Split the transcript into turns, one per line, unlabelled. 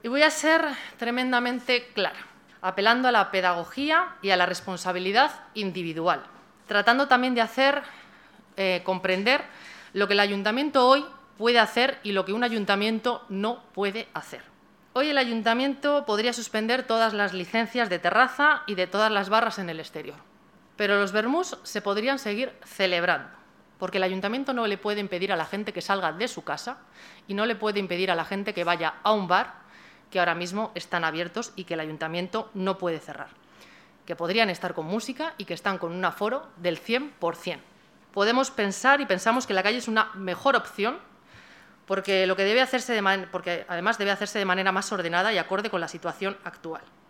Y voy a ser tremendamente clara, apelando a la pedagogía y a la responsabilidad individual, tratando también de hacer comprender lo que el ayuntamiento hoy puede hacer y lo que un ayuntamiento no puede hacer. Hoy el ayuntamiento podría suspender todas las licencias de terraza y de todas las barras en el exterior, pero los vermús se podrían seguir celebrando, porque el ayuntamiento no le puede impedir a la gente que salga de su casa y no le puede impedir a la gente que vaya a un bar que ahora mismo están abiertos y que el ayuntamiento no puede cerrar, que podrían estar con música y que están con un aforo del 100%. Podemos pensar y pensamos que la calle es una mejor opción porque además debe hacerse de manera más ordenada y acorde con la situación actual.